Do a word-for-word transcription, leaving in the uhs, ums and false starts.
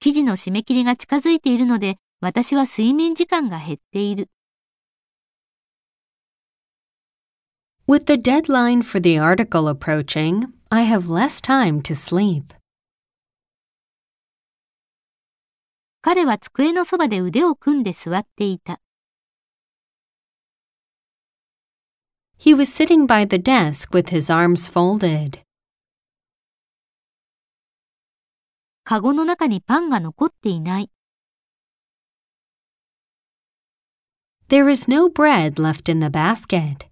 記事の締め切りが近づいているので、私は睡眠時間が減っている。 With the deadline for the article approaching, I have less time to sleep. 彼は机のそばで腕を組んで座っていた。 He was sitting by the desk with his arms folded. カゴの中にパンが残っていない。 There is no bread left in the basket.